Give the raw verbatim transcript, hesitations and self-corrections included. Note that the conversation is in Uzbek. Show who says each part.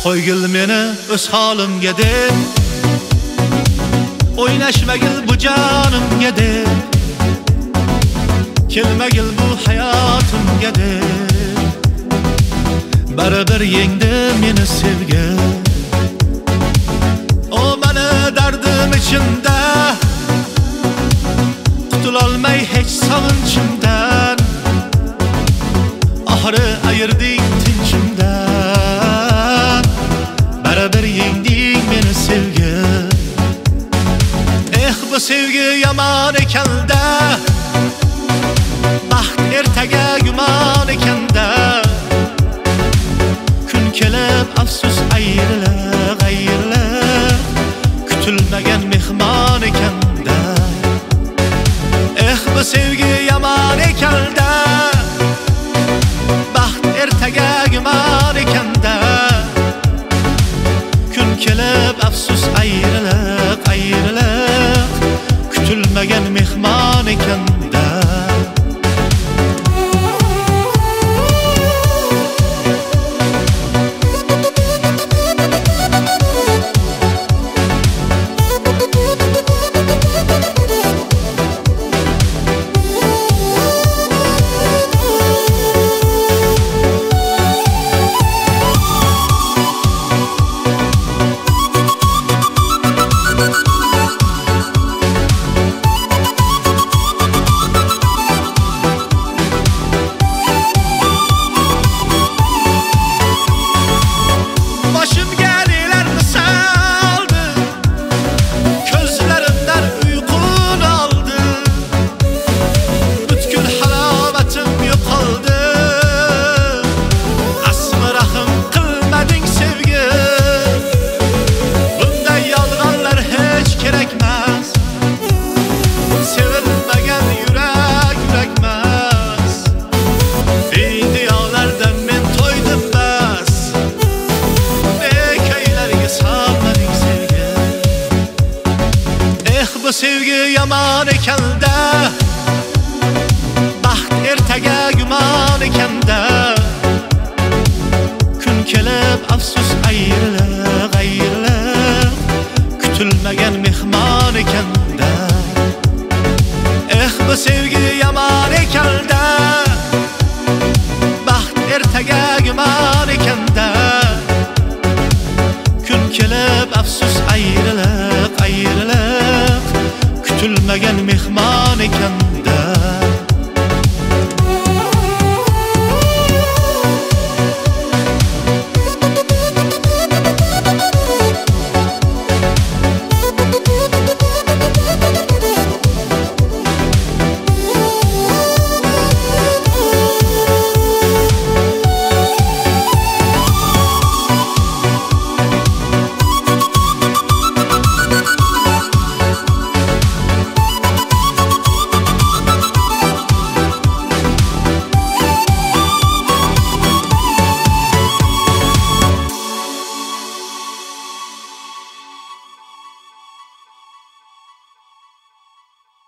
Speaker 1: Qo'ygil meni o'z holimga deb, o'ynashmagil bu jonimga deb, kelmagil bu hayotimga deb, baribir yengdi meni sevgi. O meni dardim ichimda, qutulolmay hech sog'inchimdan, oxiri ayirding tinchimdan, baribir yengding meni sevgi. Eh bu sevgi yomon ekanda, baxt ertaga gumon ekanda, kun kelib afsus ayriliq ayriliq, kutilmagan mehmon ekanda. Eh bu sevgi yomon ekanda, baxt ertaga gumon ekanda, kun kelib afsus ayriliq ayriliq, kutilmagan mehmon ekanda. Bu sevgi yomon ekanda, baxt ertaga gumon ekanda, kun kelib afsus ayriliq ayriliq, kutilmagan mehmon ekanda. Eh bu sevgi